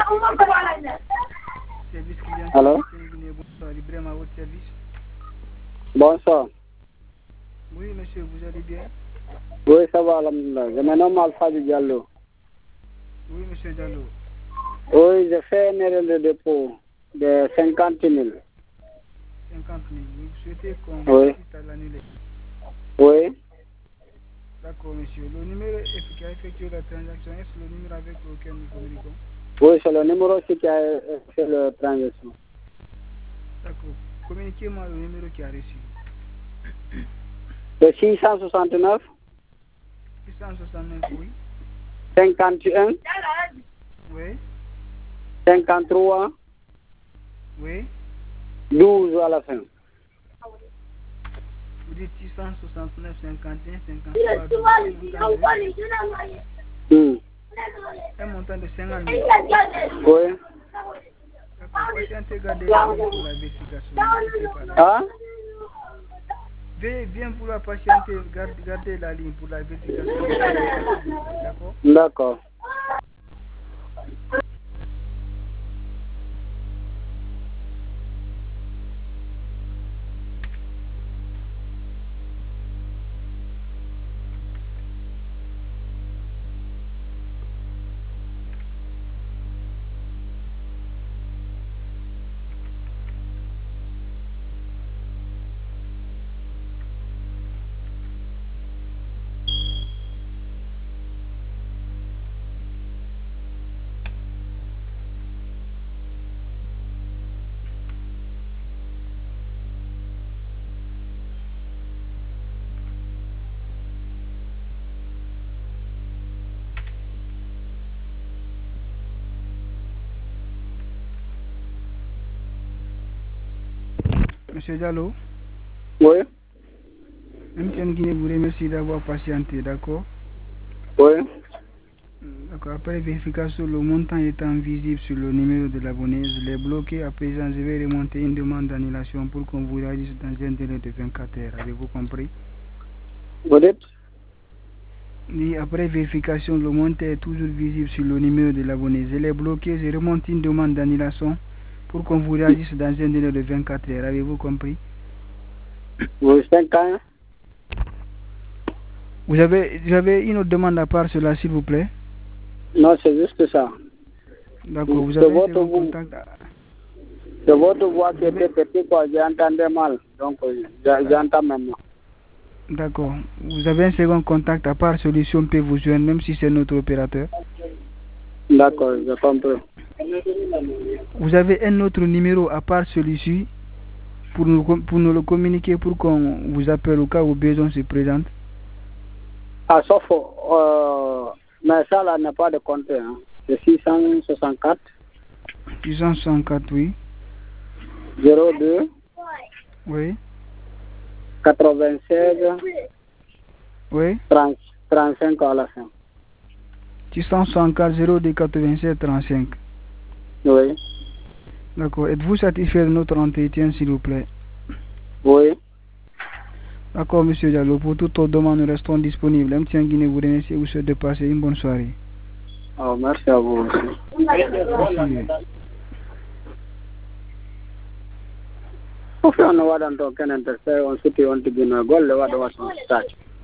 Service client. Allô? Bonsoir, Ibrahim à votre service. Bonsoir. Oui, monsieur, vous allez bien? Oui, ça va, alhamdoulilah. Je me nomme Alpha Diallo. Oui, monsieur Diallo. Oui, j'ai fait une erreur de dépôt de 50 000. 50 000. Vous souhaitez qu'on Oui. assiste à l'annuler? Oui. D'accord, monsieur. Le numéro qui a effectué la transaction, est-ce le numéro avec lequel nous communiquons? Oui, c'est le numéro aussi qui a fait la transaction. D'accord. Communiquez-moi le numéro qui a reçu. C'est 669 669, oui. 51 Oui. 53 Oui. 12 à la fin. Vous dites 669, 51, 53, 12. Un montant de 50 000. Oui. D'accord. Patientez, gardez la ligne pour la vérification. Ne quittez pas, d'accord? Hein? Veuillez bien vouloir patienter, gardez la ligne pour la vérification. D'accord? D'accord. Monsieur Diallo, Oui. MTN Guinée vous remercie d'avoir patienté, d'accord? Oui. D'accord. Après vérification, le montant étant visible sur le numéro de l'abonné, je l'ai bloqué. À présent, je vais remonter une demande d'annulation pour qu'on vous réagisse dans un délai de 24 heures. Avez-vous compris? Vous dites? Oui, après vérification, le montant est toujours visible sur le numéro de l'abonné. Je l'ai bloqué, je remonte une demande d'annulation pour qu'on vous réagisse dans un délai de 24 heures. Avez-vous compris? Oui, 5 ans. Vous avez une autre demande à part cela, s'il vous plaît? Non, c'est juste ça. D'accord, vous C'est avez un votre second voix. contact. C'est votre voix qui était petite, quoi. J'entendais mal. Donc, j'entends maintenant. D'accord. Vous avez un second contact à part Solution peut vous joindre, même si c'est notre opérateur. D'accord, je comprends. Vous avez un autre numéro à part celui-ci pour nous le communiquer pour qu'on vous appelle au cas où besoin se présente? Ah, sauf, mais ça là n'a pas de compte. Hein. C'est 664 664, oui. 02 Oui. 96 Oui. 35 à la fin. 664 02 87 35. Oui. D'accord. Êtes-vous satisfait de notre entretien, s'il vous plaît? Oui. D'accord, monsieur Diallo. Pour toute autre demande, nous restons disponibles. MTN Guinée vous remercie et vous souhaite de passer une bonne soirée. Oh, merci à vous aussi. Merci. If you know what I'm talking about, on city on to be no goal, what was on start.